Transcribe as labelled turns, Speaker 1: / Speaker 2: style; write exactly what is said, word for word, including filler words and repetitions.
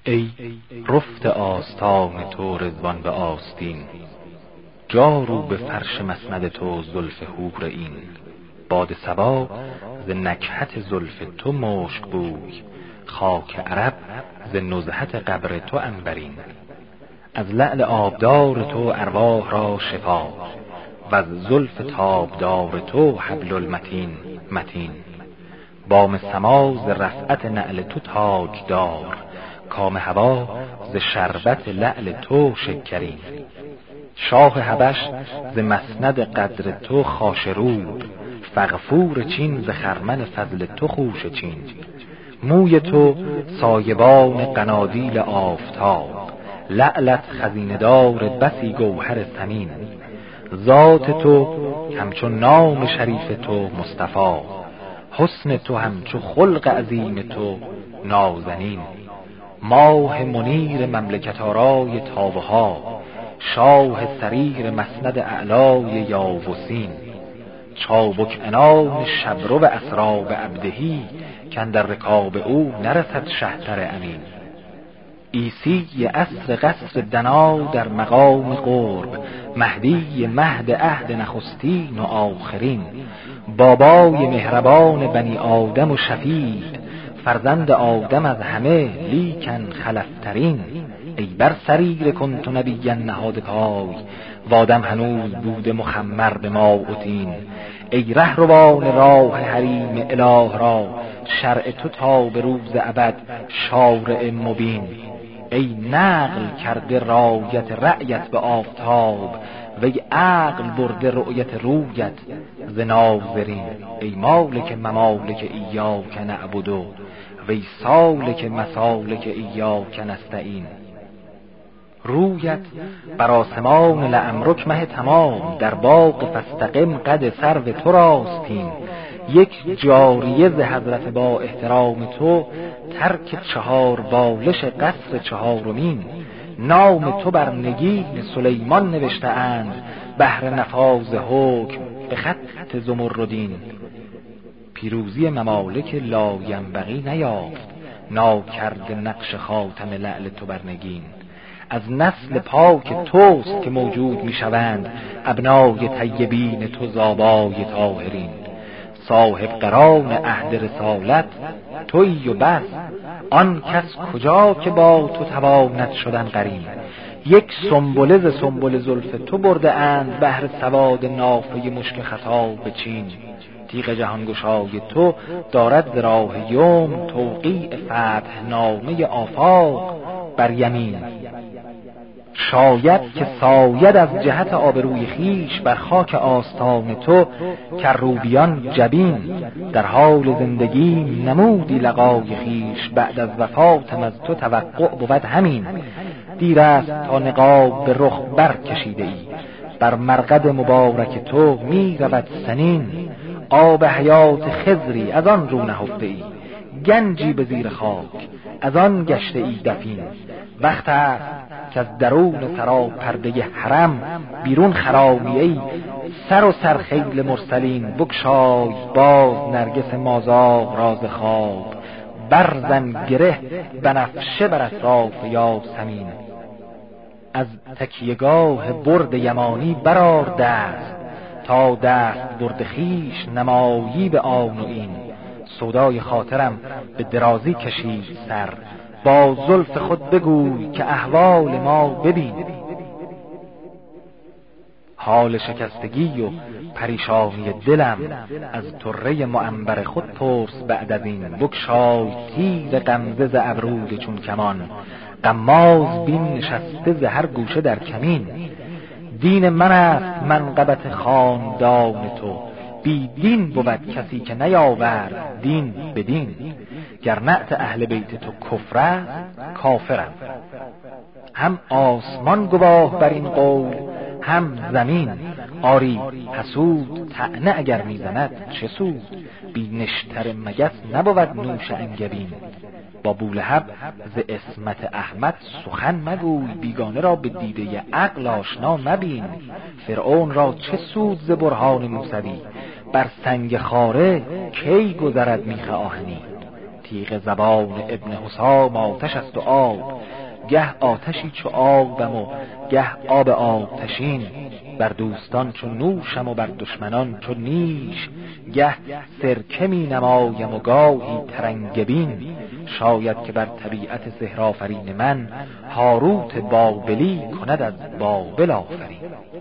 Speaker 1: ای رفت آستان تو رضوان به آستین، جارو به فرش مسند تو زلف حور این. باد صبا ز نکهت زلف تو مشک بوی، خاک عرب ز نزهت قبر تو عنبرین. از لعل آبدار تو ارواح را شفا، و از زلف تابدار تو حبل المتین متین. بام سما ز رفعت نعل تو تاج دار، کام هوا ز شربت لعل تو شکرین. شاه حبش ز مسند قدر تو خاشرود، فغفور چین ز خرمن فضل تو خوشه چین. موی تو سایبان قنادیل آفتاب، لعلت خزینه دار بسی گوهر ثمین. ذات تو همچون نام شریف تو مصطفی، حسن تو همچو خلق عظیم تو نازنین. ماه منیر مملکت آرای تابها، شاه سریر مسند اعلای یاوسین. چابک عنان شبرو و اسراب عبدهی، کاندر رکاب او نرسد شهتر امین. عیسی عصر قصر دنا در مقام قرب، مهدی مهد عهد نخستین و آخرین. بابای مهربان بنی آدم و شفیع، فرزند آدم از همه لیکن خلفترین. ای بر سریر کنت نبیا نهاده پای، و آدم هنوز بوده مخمر به ماء و طین. ای رهروان راه حریم اله را، شرع تو تا به روز ابد شارع مبین. ای نقل کرده رایت رأیت به آفتاب، وی عقل برده رؤیت رویت ز ناظرین. ای مالک ممالک ایاک نعبد، وی سالک مسالک ایاک نستعین. رویت بر آسمان لعمرک مه تمام، در باغ فاستقم قد سرو تو راستین. یک جاریه ز حضرت با احترام تو، ترک چهار بالش قصر چهارمین. نام تو بر نگین سلیمان نوشته اند، بهر نفاذ حکم به خط زمردین. پیروزی ممالک لاینبغی نیافت، ناکرد نقش خاتم لعل تو بر نگین. از نسل پاک توست که موجود می شوند، ابنای طیبین تو زابای طاهرین. صاحب قران عهد رسالت تویی و بس، آن کس کجا که با تو تواند شدن قرین. یک سنبله ز سنبل زلف تو برده اند، بهر سواد نافه مشک خطا به چین. تیغ جهانگشای تو دارد ز راه یوم، توقیع فتح نامه آفاق بر یمین. شاید که ساید از جهت آبروی خیش، بر خاک آستان تو کروبیان جبین. در حال زندگی نمودی لقای خیش، بعد از وفاتم از تو توقع بود همین. دیر است تا نقاب به رخ برکشیده ای، بر مرقد مبارک تو می رود سنین. آب حیات خضری از آن رو نهفته ای، گنجی به زیر خاک از آن گشته ای دفین. وقت است که از درون سرا پرده حرم، بیرون خرامی ای سر و سرخیل مرسلین. بگشای باز نرگس مازاغ راز خواب، برزن گره بنفشه بر اطراف یاسمین. از تکیهگاه برد یمانی برآر دست، تا دست برد خیش نمایی به آن و این. سودای خاطرم به درازی کشید سر، با زلف خود بگوی که احوال ما ببین. حال شکستگی و پریشانی دلم، از طره معنبر خود پرس بعد از این. بگشای تیر غمزه ز ابروی چون کمان، غماز بین نشسته ز هر گوشه در کمین. دین من است منقبت خاندان تو، بی دین بود کسی که نیاورد دین به دین. گر نعت اهل بیت تو کفر است کافرم، هم آسمان گواه بر این قول هم زمین. آری حسود طعنه اگر میزند چه سود، بی نشتر مگس نبود نوش انگبین. با بولهب ز عصمت احمد سخن مگوی، بیگانه را به دیده عقل آشنا مبین. فرعون را چه سود ز برهان موسوی، بر سنگ خاره کی گذرد میخ آهنی. تیغ زبان ابن حسام آتش است و آب، گه آتشی چو آبم و گه آب آتشین، بر دوستان چو نوشم و بر دشمنان چو نیش، گه سرکه می نمایم و گاهی ترنگبین، شاید که بر طبیعت سحرآفرین من هاروت بابلی کند از بابل آفرین.